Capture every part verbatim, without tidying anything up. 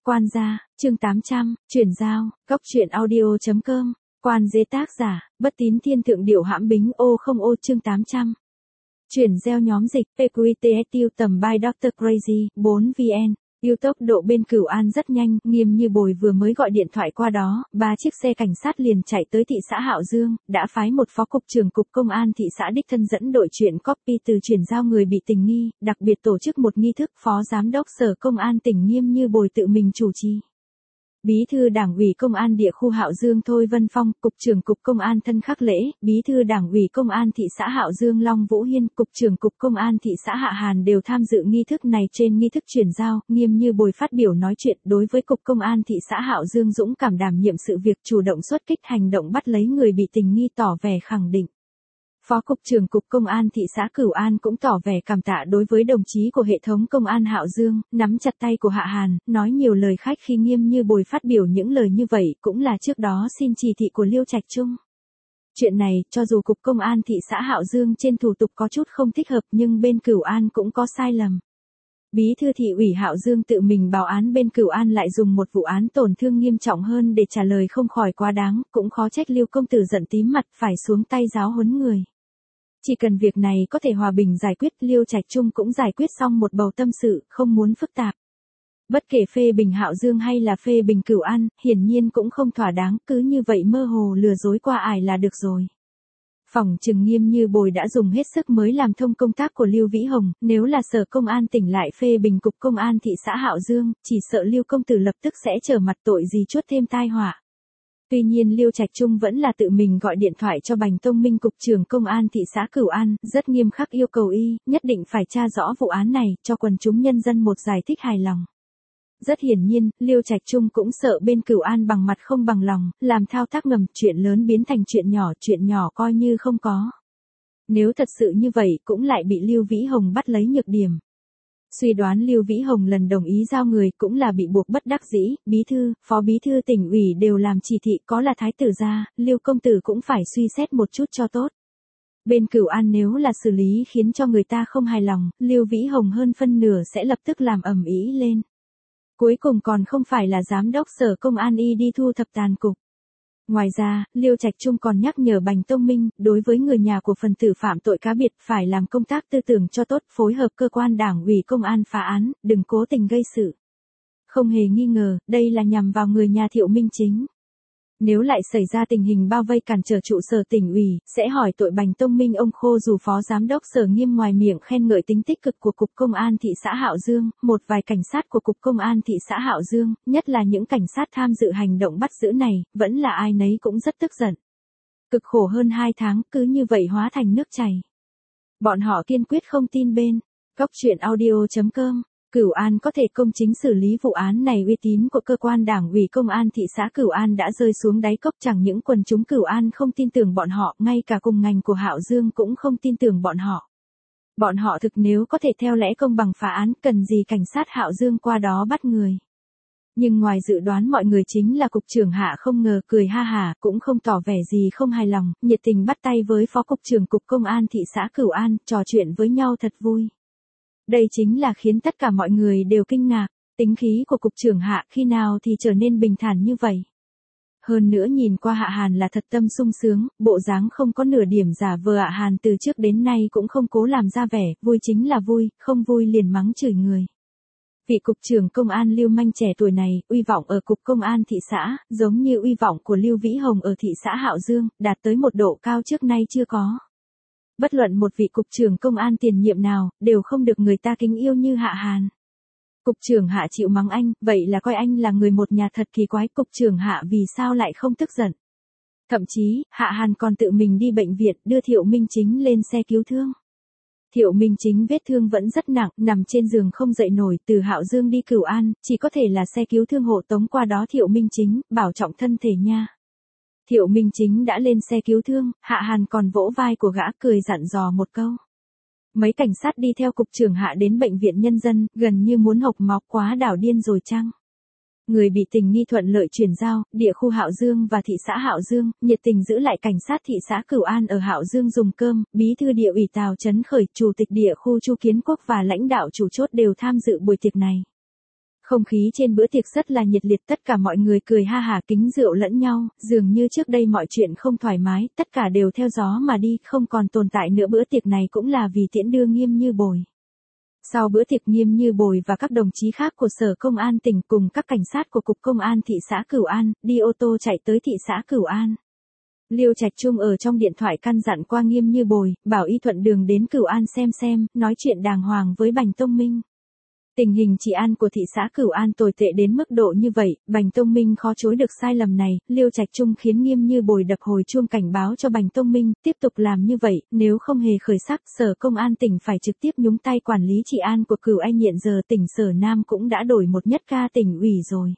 Quan gia, chương tám trăm, chuyển giao, góc truyện audio chấm com, quan dế tác giả, bất tín thiên thượng điệu hãm bính ô không ô chương tám trăm. Chuyển gieo nhóm dịch, pê quy tê ét tiêu tầm by doctor Crazy, bốn vn. Yêu tốc độ bên Cửu An rất nhanh, Nghiêm Như Bồi vừa mới gọi điện thoại qua đó, ba chiếc xe cảnh sát liền chạy tới thị xã Hạo Dương, đã phái một phó cục trưởng cục công an thị xã đích thân dẫn đội chuyện copy từ chuyển giao người bị tình nghi, đặc biệt tổ chức một nghi thức phó giám đốc sở công an tỉnh Nghiêm Như Bồi tự mình chủ trì. Bí thư Đảng ủy Công an địa khu Hạo Dương Thôi Vân Phong, cục trưởng cục công an Thân Khắc Lễ, bí thư Đảng ủy Công an thị xã Hạo Dương Long Vũ Hiên, cục trưởng cục công an thị xã Hạ Hàn đều tham dự nghi thức này. Trên nghi thức chuyển giao, Nghiêm Như Bồi phát biểu nói chuyện đối với cục công an thị xã Hạo Dương dũng cảm đảm nhiệm sự việc, chủ động xuất kích hành động bắt lấy người bị tình nghi, tỏ vẻ khẳng định. Phó cục trưởng cục công an thị xã Cửu An cũng tỏ vẻ cảm tạ đối với đồng chí của hệ thống công an Hạo Dương, nắm chặt tay của Hạ Hàn, nói nhiều lời khách khi Nghiêm Như Bồi phát biểu những lời như vậy cũng là trước đó xin chỉ thị của Liêu Trạch Trung. Chuyện này, cho dù cục công an thị xã Hạo Dương trên thủ tục có chút không thích hợp nhưng bên Cửu An cũng có sai lầm. Bí thư thị ủy Hạo Dương tự mình báo án, bên Cửu An lại dùng một vụ án tổn thương nghiêm trọng hơn để trả lời không khỏi quá đáng, cũng khó trách Liêu công tử giận tím mặt phải xuống tay giáo huấn người. Chỉ cần việc này có thể hòa bình giải quyết, Liêu Trạch Trung cũng giải quyết xong một bầu tâm sự, không muốn phức tạp. Bất kể phê bình Hạo Dương hay là phê bình Cửu An, hiển nhiên cũng không thỏa đáng, cứ như vậy mơ hồ lừa dối qua ải là được rồi. Phỏng chừng Nghiêm Như Bồi đã dùng hết sức mới làm thông công tác của Lưu Vĩ Hồng, nếu là sở công an tỉnh lại phê bình cục công an thị xã Hạo Dương, chỉ sợ Liêu công tử lập tức sẽ trở mặt tội gì chuốt thêm tai họa. Tuy nhiên Liêu Trạch Trung vẫn là tự mình gọi điện thoại cho Bành Tông Minh, cục trưởng công an thị xã Cửu An, rất nghiêm khắc yêu cầu y, nhất định phải tra rõ vụ án này, cho quần chúng nhân dân một giải thích hài lòng. Rất hiển nhiên, Liêu Trạch Trung cũng sợ bên Cửu An bằng mặt không bằng lòng, làm thao tác ngầm, chuyện lớn biến thành chuyện nhỏ, chuyện nhỏ coi như không có. Nếu thật sự như vậy cũng lại bị Lưu Vĩ Hồng bắt lấy nhược điểm. Suy đoán Lưu Vĩ Hồng lần đồng ý giao người cũng là bị buộc bất đắc dĩ, bí thư, phó bí thư tỉnh ủy đều làm chỉ thị, có là thái tử gia, Lưu công tử cũng phải suy xét một chút cho tốt. Bên Cửu An nếu là xử lý khiến cho người ta không hài lòng, Lưu Vĩ Hồng hơn phân nửa sẽ lập tức làm ầm ĩ lên. Cuối cùng còn không phải là giám đốc sở công an y đi thu thập tàn cục. Ngoài ra, Liêu Trạch Trung còn nhắc nhở Bành Tông Minh, đối với người nhà của phần tử phạm tội cá biệt phải làm công tác tư tưởng cho tốt, phối hợp cơ quan đảng ủy công an phá án, đừng cố tình gây sự. Không hề nghi ngờ, đây là nhằm vào người nhà Thiệu Minh Chính. Nếu lại xảy ra tình hình bao vây cản trở trụ sở tỉnh ủy, sẽ hỏi tội Bành Tông Minh ông khô. Dù phó giám đốc sở Nghiêm ngoài miệng khen ngợi tính tích cực của cục công an thị xã Hạo Dương, một vài cảnh sát của cục công an thị xã Hạo Dương, nhất là những cảnh sát tham dự hành động bắt giữ này, vẫn là ai nấy cũng rất tức giận. Cực khổ hơn hai tháng, cứ như vậy hóa thành nước chảy. Bọn họ kiên quyết không tin bên góc truyện audio chấm com. Cửu An có thể công chính xử lý vụ án này, uy tín của cơ quan đảng ủy công an thị xã Cửu An đã rơi xuống đáy cốc, chẳng những quần chúng Cửu An không tin tưởng bọn họ, ngay cả cùng ngành của Hạo Dương cũng không tin tưởng bọn họ. Bọn họ thực nếu có thể theo lẽ công bằng phá án, cần gì cảnh sát Hạo Dương qua đó bắt người. Nhưng ngoài dự đoán mọi người chính là cục trưởng Hạ không ngờ, cười ha hả, cũng không tỏ vẻ gì không hài lòng, nhiệt tình bắt tay với phó cục trưởng cục công an thị xã Cửu An, trò chuyện với nhau thật vui. Đây chính là khiến tất cả mọi người đều kinh ngạc, tính khí của cục trưởng Hạ khi nào thì trở nên bình thản như vậy. Hơn nữa nhìn qua Hạ Hàn là thật tâm sung sướng, bộ dáng không có nửa điểm giả vờ. Hạ Hàn từ trước đến nay cũng không cố làm ra vẻ, vui chính là vui, không vui liền mắng chửi người. Vị cục trưởng công an lưu manh trẻ tuổi này, uy vọng ở cục công an thị xã, giống như uy vọng của Lưu Vĩ Hồng ở thị xã Hạo Dương, đạt tới một độ cao trước nay chưa có. Bất luận một vị cục trưởng công an tiền nhiệm nào, đều không được người ta kính yêu như Hạ Hàn. Cục trưởng Hạ chịu mắng anh, vậy là coi anh là người một nhà, thật kỳ quái, cục trưởng Hạ vì sao lại không tức giận. Thậm chí, Hạ Hàn còn tự mình đi bệnh viện, đưa Thiệu Minh Chính lên xe cứu thương. Thiệu Minh Chính vết thương vẫn rất nặng, nằm trên giường không dậy nổi, từ Hạo Dương đi Cửu An, chỉ có thể là xe cứu thương hộ tống qua đó. Thiệu Minh Chính, bảo trọng thân thể nha. Thiệu Minh Chính đã lên xe cứu thương, Hạ Hàn còn vỗ vai của gã, cười dặn dò một câu. Mấy cảnh sát đi theo cục trưởng Hạ đến bệnh viện nhân dân, gần như muốn hộc máu, quá đảo điên rồi chăng? Người bị tình nghi thuận lợi chuyển giao, địa khu Hạo Dương và thị xã Hạo Dương, nhiệt tình giữ lại cảnh sát thị xã Cửu An ở Hạo Dương dùng cơm, bí thư địa ủy Tào Trấn Khởi, chủ tịch địa khu Chu Kiến Quốc và lãnh đạo chủ chốt đều tham dự buổi tiệc này. Không khí trên bữa tiệc rất là nhiệt liệt, tất cả mọi người cười ha hả kính rượu lẫn nhau, dường như trước đây mọi chuyện không thoải mái, tất cả đều theo gió mà đi, không còn tồn tại nữa. Bữa tiệc này cũng là vì tiễn đưa Nghiêm Như Bồi. Sau bữa tiệc, Nghiêm Như Bồi và các đồng chí khác của Sở Công an tỉnh cùng các cảnh sát của Cục Công an thị xã Cửu An, đi ô tô chạy tới thị xã Cửu An. Liêu Trạch Trung ở trong điện thoại căn dặn qua Nghiêm Như Bồi, bảo y thuận đường đến Cửu An xem xem, nói chuyện đàng hoàng với Bành Tông Minh. Tình hình trị an của thị xã Cửu An tồi tệ đến mức độ như vậy, Bành Tông Minh khó chối được sai lầm này, Liêu Trạch Trung khiến Nghiêm Như Bồi đập hồi chuông cảnh báo cho Bành Tông Minh, tiếp tục làm như vậy, nếu không hề khởi sắc, Sở Công an tỉnh phải trực tiếp nhúng tay quản lý trị an của Cửu Anh. Hiện giờ tỉnh Sở Nam cũng đã đổi một nhất ca tỉnh ủy rồi.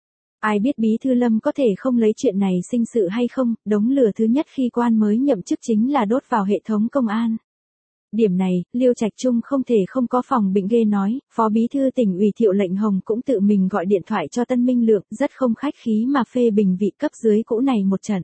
Ai biết Bí thư Lâm có thể không lấy chuyện này sinh sự hay không, đống lửa thứ nhất khi quan mới nhậm chức chính là đốt vào hệ thống công an. Điểm này, Liêu Trạch Trung không thể không có phòng bị ghê nói, Phó Bí thư tỉnh ủy Thiệu Lệnh Hồng cũng tự mình gọi điện thoại cho Tân Minh Lượng, rất không khách khí mà phê bình vị cấp dưới cũ này một trận.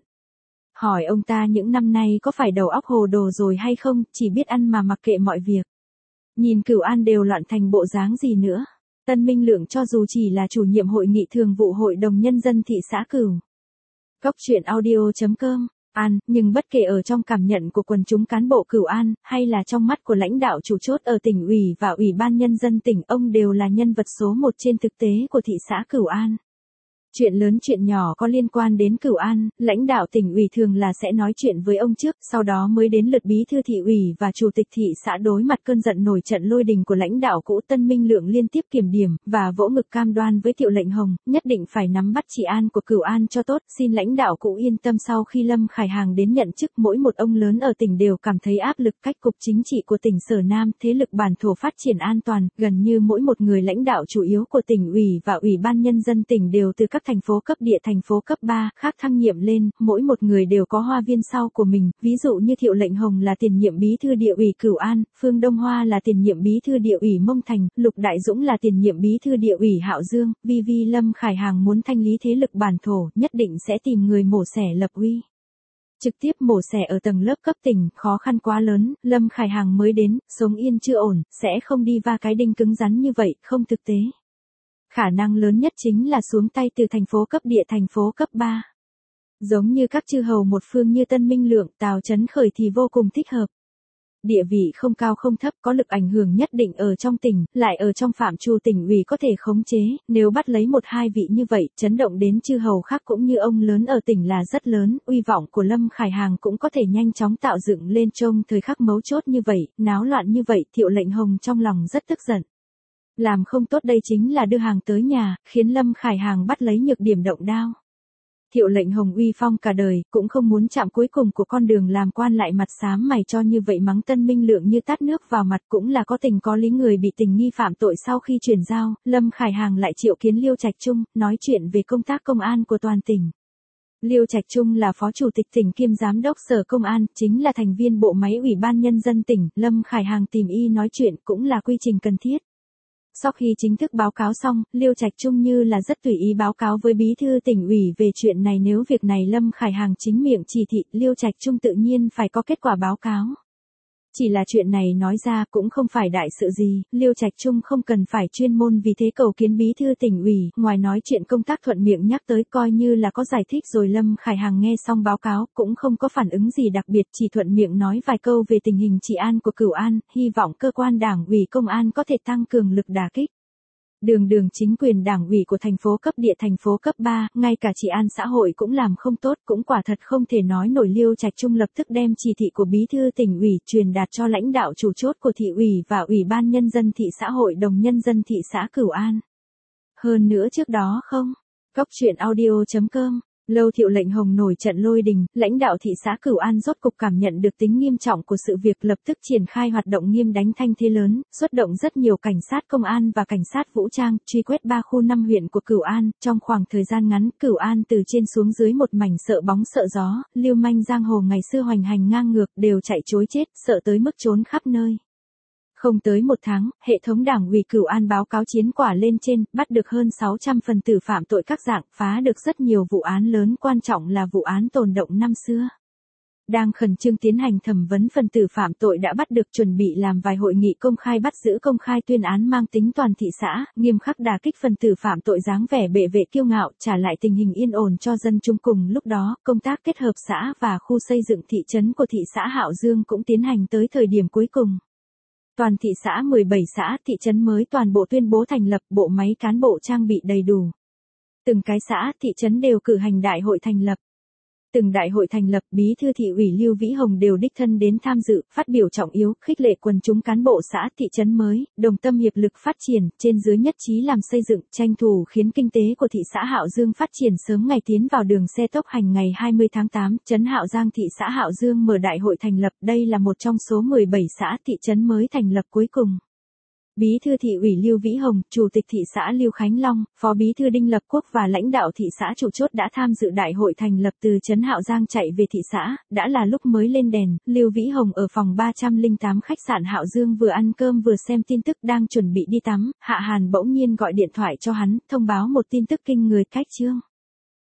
Hỏi ông ta những năm nay có phải đầu óc hồ đồ rồi hay không, chỉ biết ăn mà mặc kệ mọi việc. Nhìn Cửu An đều loạn thành bộ dáng gì nữa. Tân Minh Lượng cho dù chỉ là chủ nhiệm hội nghị thường vụ Hội đồng Nhân dân thị xã Cửu Cốc truyện audio chấm com An, nhưng bất kể ở trong cảm nhận của quần chúng cán bộ Cửu An, hay là trong mắt của lãnh đạo chủ chốt ở tỉnh ủy và Ủy ban Nhân dân tỉnh, ông đều là nhân vật số một trên thực tế của thị xã Cửu An. Chuyện lớn chuyện nhỏ có liên quan đến Cửu An, lãnh đạo tỉnh ủy thường là sẽ nói chuyện với ông trước, sau đó mới đến lượt bí thư thị ủy và chủ tịch thị xã đối mặt cơn giận nổi trận lôi đình của lãnh đạo cũ. Tân Minh Lượng liên tiếp kiểm điểm, và vỗ ngực cam đoan với Thiệu Lệnh Hồng, nhất định phải nắm bắt trị an của Cửu An cho tốt, xin lãnh đạo cũ yên tâm. Sau khi Lâm Khải Hàng đến nhận chức, mỗi một ông lớn ở tỉnh đều cảm thấy áp lực. Cách cục chính trị của tỉnh Sở Nam, thế lực bản thổ phát triển an toàn, gần như mỗi một người lãnh đạo chủ yếu của tỉnh ủy và Ủy ban Nhân dân tỉnh đều từ các thành phố cấp địa, thành phố cấp ba khác thăng nhiệm lên, mỗi một người đều có hoa viên sau của mình, ví dụ như Thiệu Lệnh Hồng là tiền nhiệm bí thư địa ủy Cửu An, Phương Đông Hoa là tiền nhiệm bí thư địa ủy Mông Thành, Lục Đại Dũng là tiền nhiệm bí thư địa ủy Hạo Dương. Vì vì Lâm Khải Hàng muốn thanh lý thế lực bản thổ, nhất định sẽ tìm người mổ xẻ lập uy. Trực tiếp mổ xẻ ở tầng lớp cấp tỉnh, khó khăn quá lớn, Lâm Khải Hàng mới đến, sống yên chưa ổn, sẽ không đi va cái đinh cứng rắn như vậy, không thực tế. Khả năng lớn nhất chính là xuống tay từ thành phố cấp địa, thành phố cấp ba. Giống như các chư hầu một phương như Tân Minh Lượng, Tào Chấn Khởi thì vô cùng thích hợp. Địa vị không cao không thấp, có lực ảnh hưởng nhất định ở trong tỉnh, lại ở trong phạm trù tỉnh ủy có thể khống chế, nếu bắt lấy một hai vị như vậy, chấn động đến chư hầu khác cũng như ông lớn ở tỉnh là rất lớn, uy vọng của Lâm Khải Hàng cũng có thể nhanh chóng tạo dựng lên. Trong thời khắc mấu chốt như vậy, náo loạn như vậy, Thiệu Lệnh Hồng trong lòng rất tức giận. Làm không tốt đây chính là đưa hàng tới nhà, khiến Lâm Khải Hàng bắt lấy nhược điểm động đao. Thiệu Lệnh Hồng uy phong cả đời, cũng không muốn chạm cuối cùng của con đường làm quan lại mặt xám mày cho như vậy, mắng Tân Minh Lượng như tát nước vào mặt. Cũng là có tình có lý, người bị tình nghi phạm tội sau khi chuyển giao, Lâm Khải Hàng lại triệu kiến Liêu Trạch Trung, nói chuyện về công tác công an của toàn tỉnh. Liêu Trạch Trung là phó chủ tịch tỉnh kiêm giám đốc Sở Công an, chính là thành viên bộ máy Ủy ban Nhân dân tỉnh, Lâm Khải Hàng tìm y nói chuyện cũng là quy trình cần thiết. Sau khi chính thức báo cáo xong, Liêu Trạch Trung như là rất tùy ý báo cáo với bí thư tỉnh ủy về chuyện này. Nếu việc này Lâm Khải Hàng chính miệng chỉ thị, Liêu Trạch Trung tự nhiên phải có kết quả báo cáo. Chỉ là chuyện này nói ra cũng không phải đại sự gì, Liêu Trạch Trung không cần phải chuyên môn vì thế cầu kiến bí thư tỉnh ủy, ngoài nói chuyện công tác thuận miệng nhắc tới coi như là có giải thích rồi. Lâm Khải Hàng nghe xong báo cáo cũng không có phản ứng gì đặc biệt, chỉ thuận miệng nói vài câu về tình hình trị an của Cửu An, hy vọng cơ quan đảng ủy công an có thể tăng cường lực đả kích. Đường đường chính quyền đảng ủy của thành phố cấp địa, thành phố cấp ba, ngay cả trị an xã hội cũng làm không tốt, cũng quả thật không thể nói nổi. Liêu Trạch Trung lập tức đem chỉ thị của bí thư tỉnh ủy truyền đạt cho lãnh đạo chủ chốt của thị ủy và Ủy ban Nhân dân thị xã Hội đồng Nhân dân thị xã Cửu An. Hơn nữa trước đó không, Cốc truyện audio chấm com Lâu Thiệu Lệnh Hồng nổi trận lôi đình, lãnh đạo thị xã Cửu An rốt cục cảm nhận được tính nghiêm trọng của sự việc, lập tức triển khai hoạt động nghiêm đánh thanh thế lớn, xuất động rất nhiều cảnh sát công an và cảnh sát vũ trang, truy quét ba khu năm huyện của Cửu An. Trong khoảng thời gian ngắn, Cửu An từ trên xuống dưới một mảnh sợ bóng sợ gió, lưu manh giang hồ ngày xưa hoành hành ngang ngược đều chạy trối chết, sợ tới mức trốn khắp nơi. Không tới một tháng, hệ thống đảng ủy Cửu An báo cáo chiến quả lên trên, bắt được hơn sáu trăm phần tử phạm tội các dạng, phá được rất nhiều vụ án lớn, quan trọng là vụ án tồn động năm xưa. đang khẩn trương tiến hành thẩm vấn phần tử phạm tội đã bắt được, chuẩn bị làm vài hội nghị công khai bắt giữ, công khai tuyên án mang tính toàn thị xã, nghiêm khắc đả kích phần tử phạm tội dáng vẻ bệ vệ kiêu ngạo, trả lại tình hình yên ổn cho dân chúng. Cùng lúc đó, công tác kết hợp xã và khu xây dựng thị trấn của thị xã Hạo Dương cũng tiến hành tới thời điểm cuối cùng. Toàn thị xã mười bảy xã, thị trấn mới toàn bộ tuyên bố thành lập, bộ máy cán bộ trang bị đầy đủ. Từng cái xã, thị trấn đều cử hành đại hội thành lập. Từng đại hội thành lập, bí thư thị ủy Lưu Vĩ Hồng đều đích thân đến tham dự, phát biểu trọng yếu, khích lệ quần chúng cán bộ xã, thị trấn mới, đồng tâm hiệp lực phát triển, trên dưới nhất trí làm xây dựng, tranh thủ khiến kinh tế của thị xã Hạo Dương phát triển sớm ngày tiến vào đường xe tốc hành. Ngày hai mươi tháng tám, trấn Hạo Giang thị xã Hạo Dương mở đại hội thành lập, đây là một trong số mười bảy xã, thị trấn mới thành lập cuối cùng. Bí thư thị ủy Lưu Vĩ Hồng, chủ tịch thị xã Lưu Khánh Long, phó bí thư Đinh Lập Quốc và lãnh đạo thị xã chủ chốt đã tham dự đại hội thành lập. Từ trấn Hạo Giang chạy về thị xã, đã là lúc mới lên đèn. Lưu Vĩ Hồng ở phòng ba trăm lẻ tám khách sạn Hạo Dương vừa ăn cơm vừa xem tin tức, đang chuẩn bị đi tắm, Hạ Hàn bỗng nhiên gọi điện thoại cho hắn, thông báo một tin tức kinh người. Cách chương